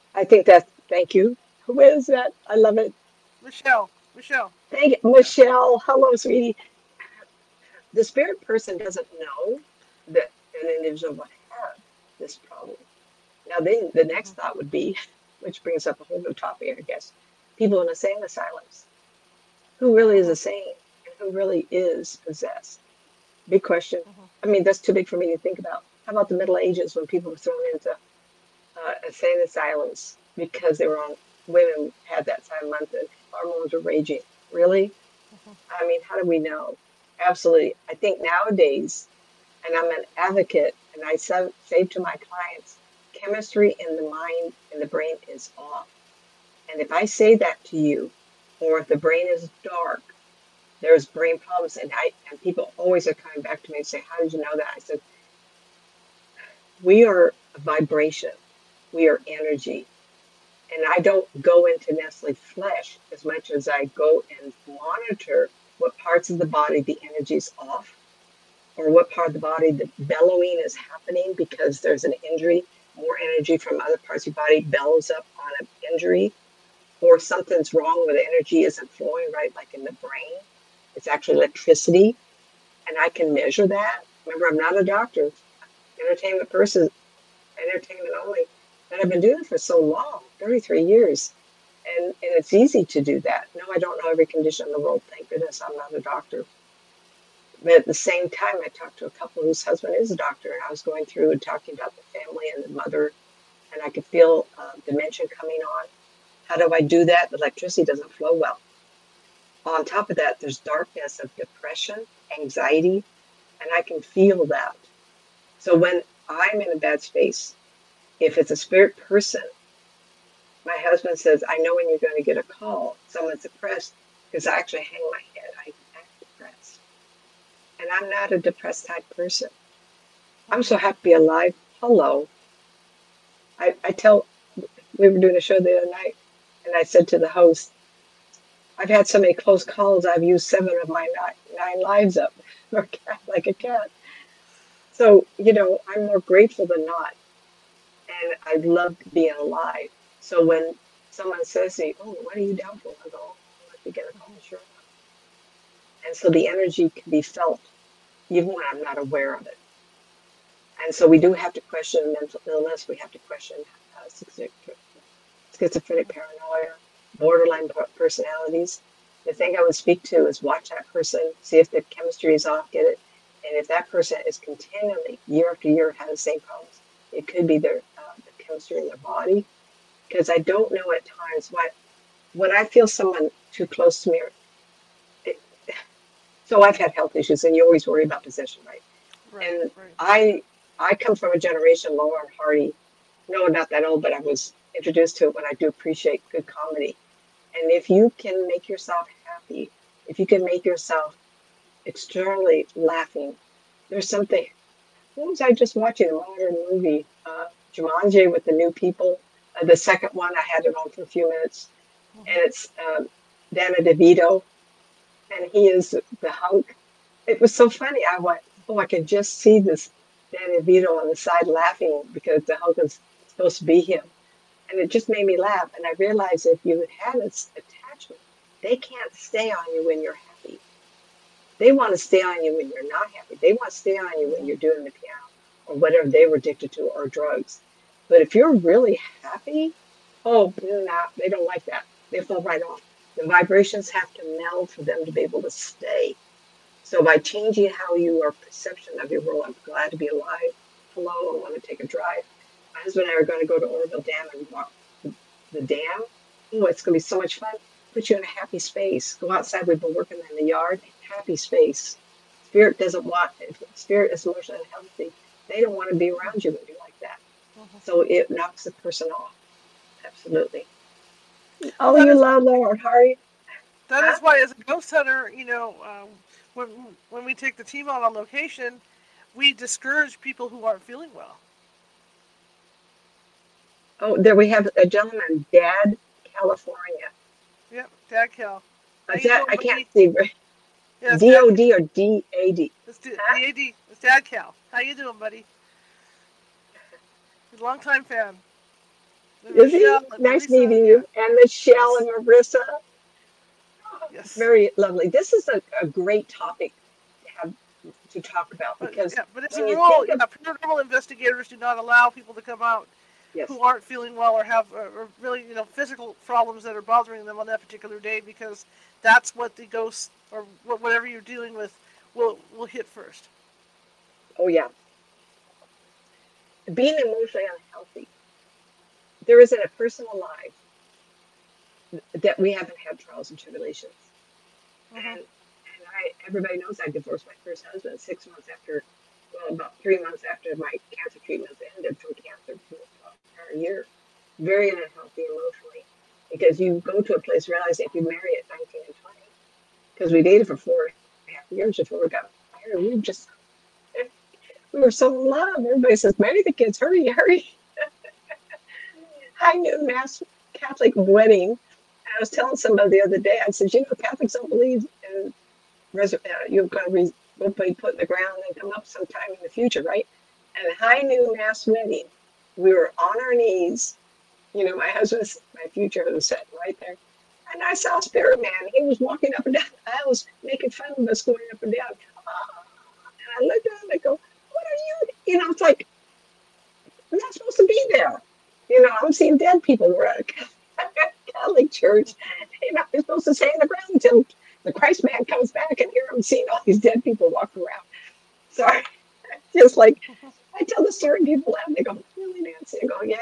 I think thank you. Who is that? I love it. Michelle. Michelle. Thank you, Michelle. Hello, sweetie. The spirit person doesn't know that an individual would have this problem. Now, then the next thought would be, which brings up a whole new topic, I guess, people in insane asylums. Who really is Mm-hmm. a saint and who really is possessed? Big question. Mm-hmm. I mean, that's too big for me to think about. How about the Middle Ages when people were thrown into insane asylums because they were on, women had that time month and hormones were raging? Really? I mean, how do we know? Absolutely. I think nowadays, and I'm an advocate, and I say to my clients, chemistry in the mind and the brain is off. And if I say that to you, or if the brain is dark, there's brain problems, and people always are coming back to me and say, "How did you know that?" I said, "We are a vibration, we are energy, and I don't go into necessarily flesh as much as I go and monitor what parts of the body the energy is off, or what part of the body the bellowing is happening because there's an injury. More energy from other parts of your body bellows up on an injury, or something's wrong where the energy isn't flowing right, like in the brain. It's actually electricity, and I can measure that. Remember, I'm not a doctor, entertainment person, entertainment only, but I've been doing it for so long, 33 years. And it's easy to do that. No, I don't know every condition in the world. Thank goodness I'm not a doctor. But at the same time, I talked to a couple whose husband is a doctor, and I was going through and talking about the family and the mother, and I could feel dementia coming on. How do I do that? The electricity doesn't flow well. On top of that, there's darkness of depression, anxiety, and I can feel that. So when I'm in a bad space, if it's a spirit person, my husband says, I know when you're going to get a call, someone's depressed, because I actually hang my head. I act depressed. And I'm not a depressed type person. I'm so happy to be alive. Hello. I tell, we were doing a show the other night, and I said to the host, I've had so many close calls, I've used 7 of my nine lives up, or cat, like a cat. So, I'm more grateful than not. And I love being alive. So when someone says to me, "Oh, what are you down for?" I go, "Oh, I like to get a call, sure." And so the energy can be felt even when I'm not aware of it. And so we do have to question mental illness. We have to question schizophrenic paranoia, borderline personalities. The thing I would speak to is watch that person, see if the chemistry is off, get it. And if that person is continually, year after year, having the same problems, it could be the chemistry in their body. Because I don't know at times when I feel someone too close to me. It, so I've had health issues, and you always worry about possession, right? Right. And Right. I come from a generation, Laura and Hardy. No, I'm not that old, but I was introduced to it when I do appreciate good comedy. And if you can make yourself happy, if you can make yourself externally laughing, there's something. What was I just watching? A modern movie, Jumanji with the new people. The second one, I had it on for a few minutes, and it's Danny DeVito, and he is the hunk. It was so funny. I went, oh, I could just see this Danny DeVito on the side laughing because the hunk is supposed to be him. And it just made me laugh. And I realized if you had this attachment, they can't stay on you when you're happy. They want to stay on you when you're not happy. They want to stay on you when you're doing the piano or whatever they were addicted to or drugs. But if you're really happy, oh, nah, they don't like that. They fall right off. The vibrations have to meld for them to be able to stay. So by changing how your perception of your world, I'm glad to be alive. Hello, I want to take a drive. My husband and I are going to go to Oroville Dam and walk the dam. Oh, it's going to be so much fun. Put you in a happy space. Go outside. We've been working in the yard. Happy space. Spirit doesn't want, if spirit is emotionally unhealthy, they don't want to be around you when you're like that. So it knocks the person off. Absolutely. Well, Oh, you love Lord Harry? that Huh? is why, as a ghost hunter, when when we take the team out on location, we discourage people who aren't feeling well. Oh, there we have a gentleman, Dad, California. Yep, Dad Cal. How Is you that, doing, I can't buddy? see, Yes, Dad. DOD or DAD? It's Huh? DAD. It's Dad Cal. How you doing, buddy? He's a longtime fan. And Is he? Rochelle and Nice Marisa, meeting yeah. you. And Michelle and Yes. Marissa. Yes. Very lovely. This is a great topic to have to talk about But because yeah, but it's a when you rule. think Yeah, of, paranormal investigators do not allow people to come out yes, who aren't feeling well or have or really physical problems that are bothering them on that particular day, because that's what the ghosts or whatever you're dealing with will hit first. oh yeah, being emotionally unhealthy, there isn't a person alive that we haven't had trials and tribulations. Hmm. And everybody knows I divorced my first husband 6 months after, well, about 3 months after my cancer treatments ended from cancer for the entire year. Very unhealthy emotionally because you go to a place realizing if you marry at 19 and 20, because we dated for 4.5 years before we got married, we were so in love. Everybody says, marry the kids, hurry, hurry. I knew Mass Catholic wedding. I was telling somebody the other day, I said, Catholics don't believe in you're going to be put in the ground and come up sometime in the future, right? And high noon mass wedding, we were on our knees. My husband's, my future husband sat right there. And I saw Spirit Man. He was walking up and down the aisles, making fun of us going up and down. And I looked at him and I go, what are you? It's like, I'm not supposed to be there. I'm seeing dead people. We're at a Catholic church. You're supposed to stay in the ground until the Christ man comes back, and here I'm seeing all these dead people walk around. So just like I tell the certain people that, and they go, really, Nancy? I go, yeah.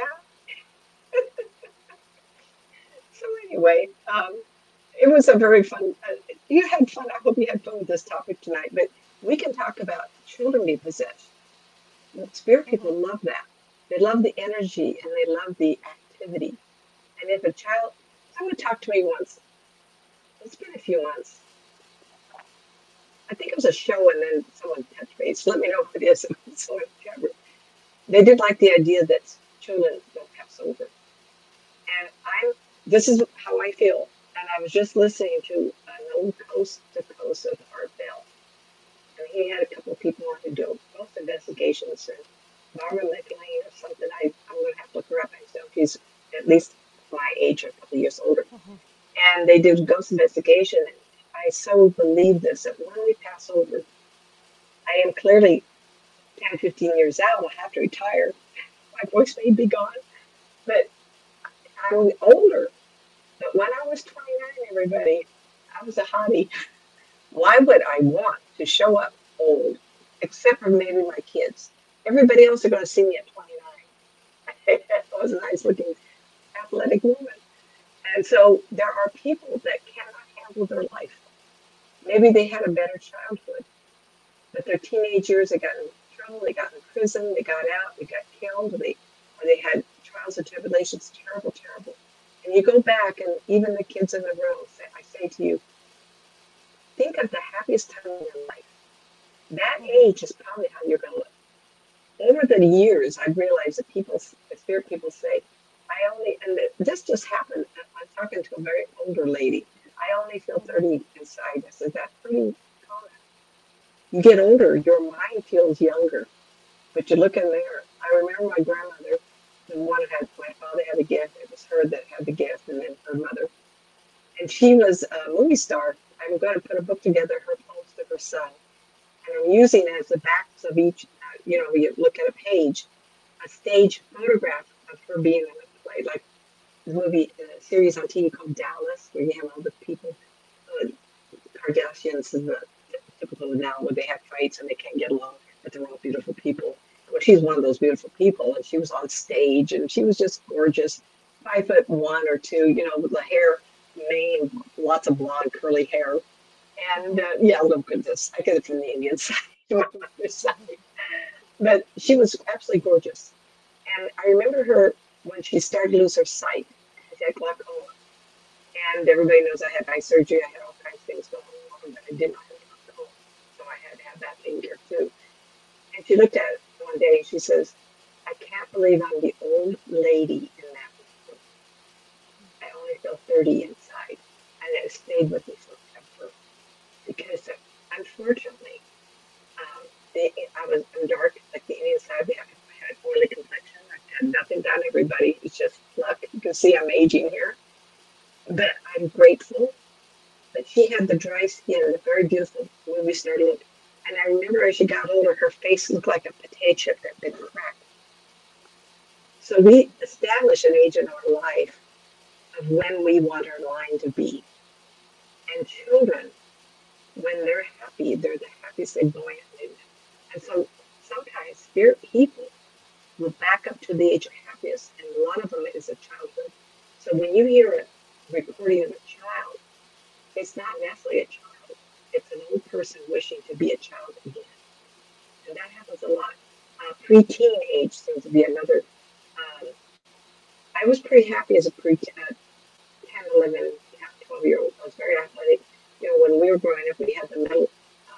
So anyway, it was a very fun. You had fun. I hope you had fun with this topic tonight. But we can talk about children being possessed. Spirit Hmm. people love that. They love the energy and they love the activity. And if a child, someone talked to me once, it's been a few months. I think it was a show, and then someone touched base. Let me know if it is. So they did like the idea that children don't pass over. And this is how I feel. And I was just listening to an old Coast to Coast with Art Bell. And he had a couple of people on who do both investigations. And Barbara McLean or something, I'm going to have to look her up myself. She's at least my age or a couple of years older. Hmm. And they did ghost investigation. And I so believe this that when we pass over, I am clearly 10, 15 years out. I'll have to retire. My voice may be gone, but I'm older. But when I was 29, everybody, I was a hottie. Why would I want to show up old, except for maybe my kids? Everybody else are going to see me at 29. I was a nice looking, athletic woman. And so there are people that cannot handle their life. Maybe they had a better childhood, but their teenage years, they got in trouble, they got in prison, they got out, they got killed, or they had trials and tribulations, terrible, terrible. And you go back, and even the kids in the room, I say to you, think of the happiest time in your life. That Hmm. age is probably how you're going to live. Over the years, I've realized that spirit people say, and this just happened. I'm talking to a very older lady. I only feel Hmm. 30 inside. I said, that's pretty common. You get older, your mind feels younger. But you look in there. I remember my grandmother, the one had, my father had a gift. It was her that had the gift, and then her mother. And she was a movie star. I'm going to put a book together, her poems to her son. And I'm using as the backs of each, you look at a page, a stage photograph of her being in a play, like the movie, a series on TV called Dallas, where you have all the people, uh, Kardashians and the typical now where they have fights and they can't get along, but they're all beautiful people. Well, she's one of those beautiful people, and she was on stage, and she was just gorgeous, 5'1 or 2, with the hair, mane, lots of blonde curly hair, and Hmm. yeah, look at this. I get it from the Indian side, my mother's side, but she was absolutely gorgeous. And I remember her when she started to lose her sight. She had glaucoma, and everybody knows I had eye surgery. I had all kinds of things going on, but I did not have glaucoma, so I had to have that taken care of too. And she looked at it one day and she says, I can't believe I'm the old lady in that picture. I only feel 30 inside. And it stayed with me forever because unfortunately, um, I'm dark, like the Indian side. I had oily complexion. had nothing done, everybody. It's just luck. You can see I'm aging here. But I'm grateful that she had the dry skin, the very beautiful when we started. And I remember as she got older, her face looked like a potato chip that had been cracked. So we establish an age in our life of when we want our line to be. And children, when they're happy, they're the happiest they boy. And so sometimes spirit people will back up to the age of happiness, and one of them is a childhood. So when you hear a recording of a child, it's not necessarily a child. It's an old person wishing to be a child again. And that happens a lot. Preteen age seems to be another. Um, I was pretty happy as a 10, 11, 12-year-old. I was very athletic. You know, when we were growing up, we had the metal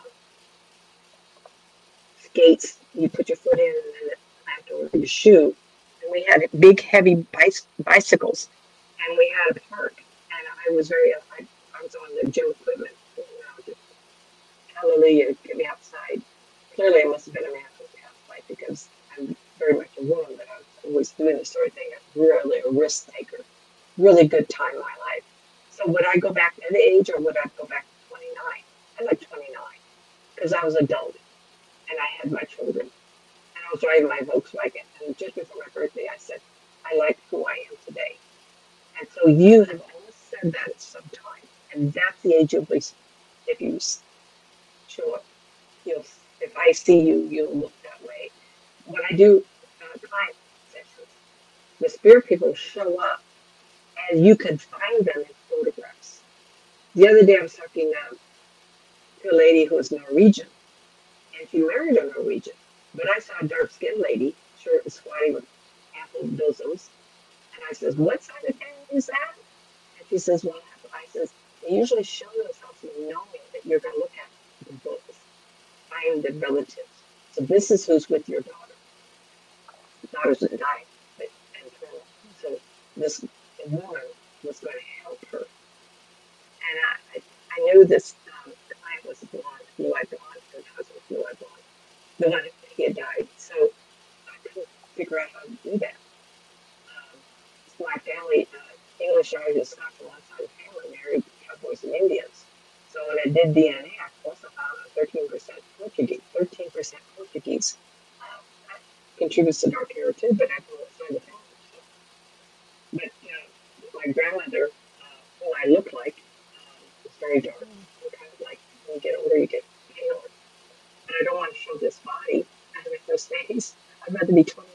skates. You put your foot in and then it clamped over your shoe. And we had big, heavy bicycles. And we had a park. And I was I was on the gym equipment. You know, just, hallelujah, get me outside. Clearly, I must have been a man from past life because I'm very much a woman, but I was always doing this sort of thing. I'm really a risk taker. Really good time in my life. So would I go back to the age or would I go back to 29? I like 29 because I was adult and I had my children and I was driving my Volkswagen. And just before my birthday, I said, I like who I am today. And so you have always said that at some time. And that's the age of least. If you show up, if I see you, you'll look that way. When I do client sessions, the spirit people show up and you can find them in photographs. The other day I was talking to a lady who was Norwegian, and she married a Norwegian. But I saw a dark-skinned lady, short and squatty with ample bosoms, and I says, "What side of the family is that?" And she says, "Well," I says, "They usually show themselves knowing that you're going to look at the books, find the relatives. So this is who's with your daughter. Daughters that died, but and so this woman was going to help her." And I knew this client was blonde, blue-eyed blonde, her husband was blue-eyed blonde. The one he had died. So I couldn't figure out how to do that. My family, English, Irish, and Scotch, on one side of the family married cowboys and Indians. So when I did DNA, I also found out 13% Portuguese. 13% Portuguese that contributes to dark hair too, but I don't know what side of the family. So. But my grandmother, who I look like, is very dark. Kind of like when you get older, you get paler. And I don't want to show this body out of my first days. I'd rather be 29.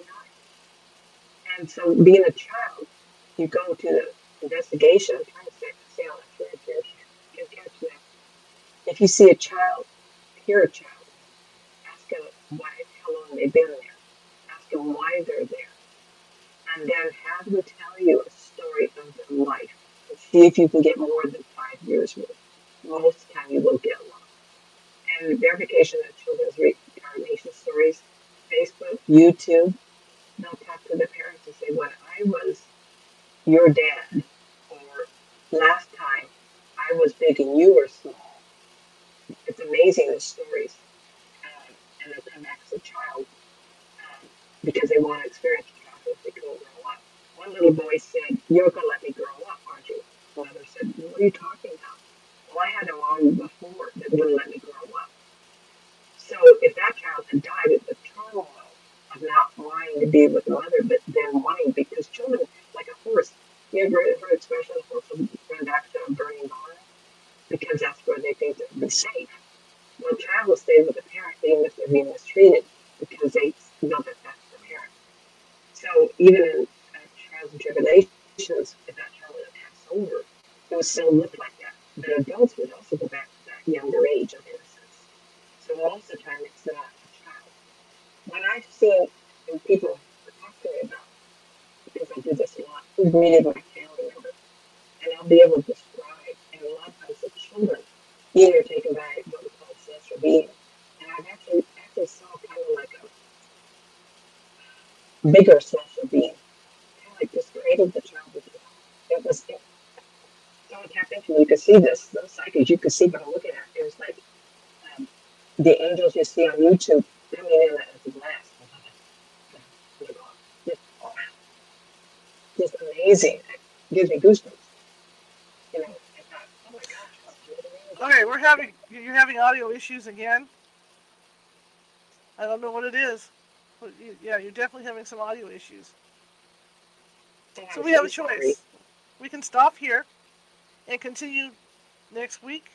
And so being a child, you go to the investigation, I'm trying to say on a thread here, you can catch that. If you see a child, hear a child, ask them how long they've been there. Ask them why they're there. And then have them tell you a story of their life. And see if you can get more than 5 years worth. Most of the time you will get a lot. And verification of children's reincarnation stories, Facebook, YouTube, they'll talk to the parents and say, when I was your dad, or last time I was big and you were small. It's amazing, the stories. And they'll come back as a child because they want to experience childhood if they couldn't grow up. One little boy said, "You're going to let me grow up, aren't you?" Another said, "What are you talking about?" Well, I had a mom before that wouldn't let me grow up. So if that child had died at the turmoil of not wanting to be with the mother, but then wanting, because children, like a horse, you ever heard the expression, a horse will run back to a burning barn? Because that's where they think they'll be safe. Well, a child will stay with the parent even if they're being mistreated because they know that that's the parent. So even in trials and tribulations, if that child would have passed over, it would still look like that. But adults would also go back to that younger age of innocence. So most of the time, it's not a child. When I've seen, and people talk to me about, because I do this a lot, who've greeted my family member, and I'll be able to describe, and a lot of times the children, either taken by what we call ancestral being, and I've actually saw kind of like a bigger celestial being, kind of like just created the child with you. It was, someone tapped into me, you could see this, those psychics, you could see what I'm looking at. It was like the angels you see on YouTube coming in as a glass. just amazing. It gives me goosebumps. You know, I thought, oh my gosh. Okay, you're having audio issues again. I don't know what it is. But yeah, you're definitely having some audio issues. So we have a choice. We can stop here and continue next week.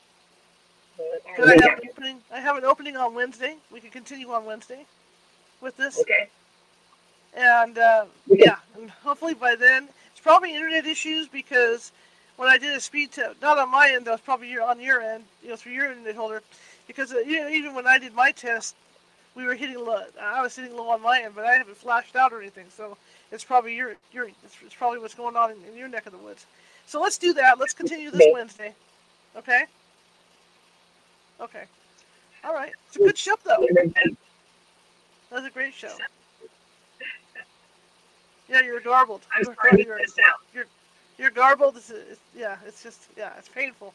I have an opening on Wednesday. We can continue on Wednesday with this. Okay. And yeah, and hopefully by then it's probably internet issues because when I did a speed test, not on my end, though, it's probably on your end, through your internet holder, because even when I did my test, we were hitting low. I was hitting low on my end, but I haven't flashed out or anything, so it's probably it's probably what's going on in your neck of the woods. So let's do that. Let's continue this Wednesday. Okay. Okay. All right. It's a good show, though. That's a great show. Yeah, you're garbled. You're garbled. It's painful.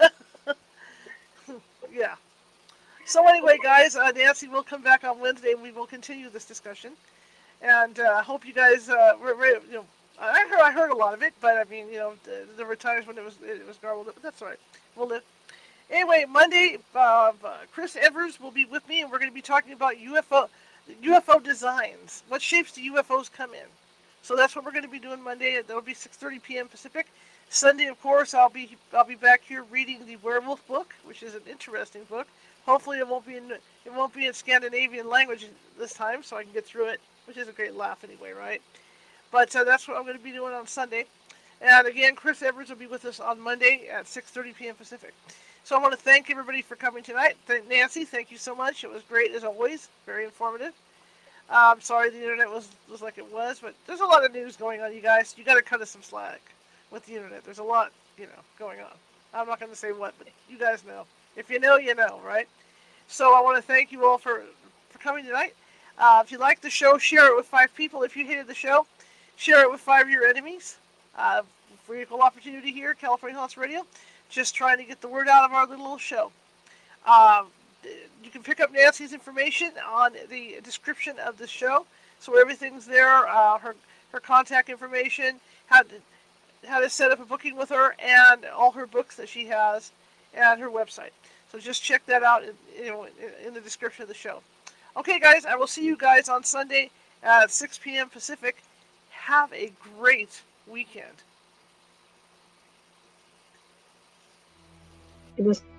Yeah. So anyway, guys, Nancy will come back on Wednesday, and we will continue this discussion. And I hope you guys I heard a lot of it, but I mean, there were times when it was garbled, but that's all right. We'll live. Anyway, Monday, Chris Evers will be with me, and we're going to be talking about UFO designs. What shapes do UFOs come in? So that's what we're going to be doing Monday. That'll be 6:30 p.m. Pacific. Sunday, of course, I'll be back here reading the Werewolf book, which is an interesting book. Hopefully, it won't be in Scandinavian language this time, so I can get through it, which is a great laugh anyway, right? But that's what I'm going to be doing on Sunday. And again, Chris Evers will be with us on Monday at 6:30 p.m. Pacific. So I want to thank everybody for coming tonight. Nancy, thank you so much. It was great as always. Very informative. I'm sorry the internet was like it was, but there's a lot of news going on, you guys. You got to cut us some slack with the internet. There's a lot, going on. I'm not going to say what, but you guys know. If you know, you know, right? So I want to thank you all for coming tonight. If you like the show, share it with 5 people. If you hated the show, share it with 5 of your enemies. For equal opportunity here, California Haunts Radio. Just trying to get the word out of our little show. You can pick up Nancy's information on the description of the show. So everything's there, her contact information, how to set up a booking with her, and all her books that she has, and her website. So just check that out in the description of the show. Okay, guys, I will see you guys on Sunday at 6 p.m. Pacific. Have a great weekend. It was